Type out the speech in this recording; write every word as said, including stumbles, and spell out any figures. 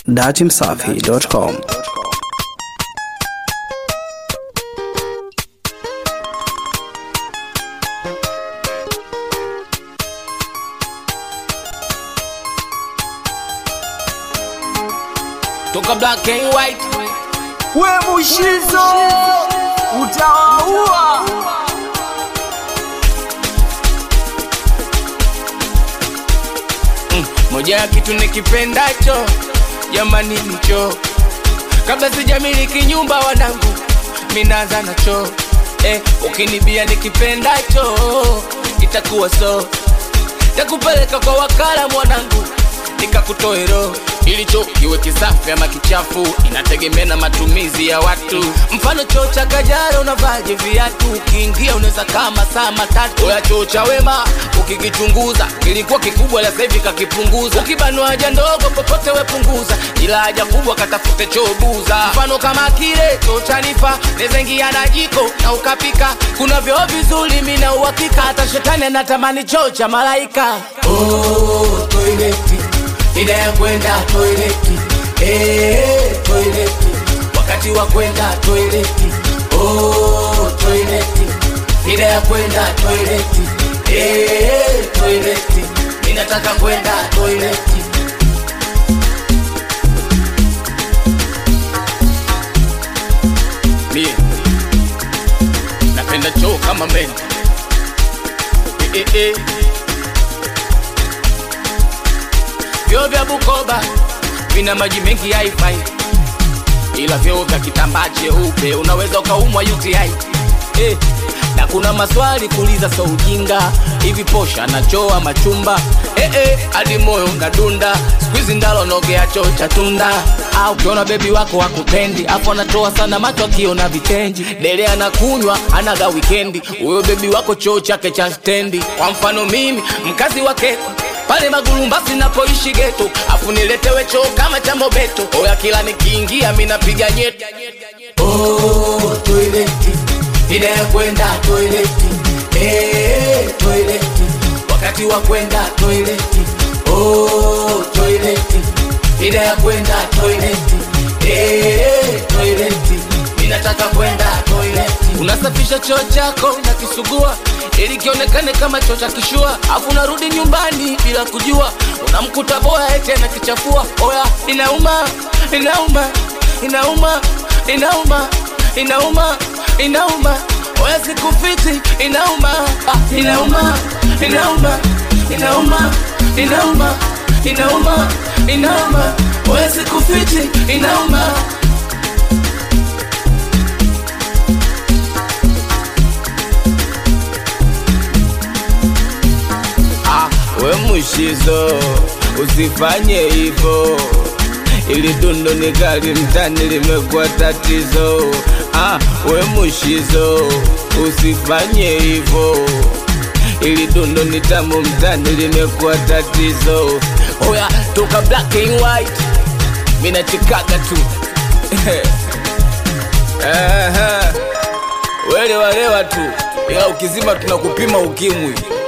datimsafi dot com. Toka black and white, we Mushizo utawaua. mm, moja ya kitu nikipendacho jamani nicho, kabla sijamiliki nyumba wanangu minaanza nacho. Eh, ukinibia nikipendacho itakuwa so, takupeleka kwa wakala mwanangu nikakutoe roho. Ilicho kiwe kisafi ama kichafu inategemea na matumizi ya watu. Mfano choo cha Kajala unavaje viatu, ukiingia unaweza kama saa matatu. Oya choo cha Wema ukikichunguza kilikuwa kikubwa la sasa hivi kakipunguza. Ukibanwa haja ndogo popote wepunguza, ila haja kubwa katafute choo buza. Mfano kama kile choo cha Nifa neza ingia na jiko na ukapika. Kuna vyoo vizuri mimi na uhakika, hata shetani anatamani choo cha malaika. Oh toileti, ida ya kwenda toileti, eh toileti, wakati wa kwenda toileti. Oh toileti, ida ya kwenda toileti, eh toileti, ninataka kwenda toileti. Mie napenda choo kama men. Eh eh eh Vyoo vya Bukoba vina maji mengi haifai, ila vyoo vya kitambaa cheupe unaweza ukaumwa U T I. Eh, na kuna maswali kuuliza so ujinga, hivi posha na choo ama chumba? Eh eh, hadi moyo unadunda, squeeze ndalo nogea choo cha tunda. Au ukiona baby wako hakupendi, afu anatoa sana macho akiona vitenji. Dele anakunywa anaga weekendi, huyo baby wako choo chake cha stendi. Kwa mfano mimi mkazi wake pale Magulumbasi napoishi ghetto, afu niletewe choo kama cha Mobeto. Oya kila nikiingia mimi napiga nyeti. Oh toileti, ida ya kwenda toileti, eh toileti, wakati wa kwenda toileti. Oh toileti, ida ya kwenda toileti, eh toileti, ninataka kwenda toileti. Unasafisha choo chako na kisugua ili kionekane kama choo cha kishua, afu narudi nyumbani bila kujua, unamkuta boya eti anakichafua. Oya inauma, inauma, inauma, inauma, inauma, inauma. Oya sikufiti, inauma, ah, inauma, inauma, inauma, inauma, inauma, inauma. Oya sikufiti, inauma. We Mushizo usifanye hivyo, ili dundo ni kali mtani limekuwa tatizo. Ah, we Mushizo usifanye hivyo, ili dundo ni tamu mtani limekuwa tatizo. Oya toka black and white, mina chikaga tu. Aha, wele walewa tu, ila ukizima tunakupima ukimwi.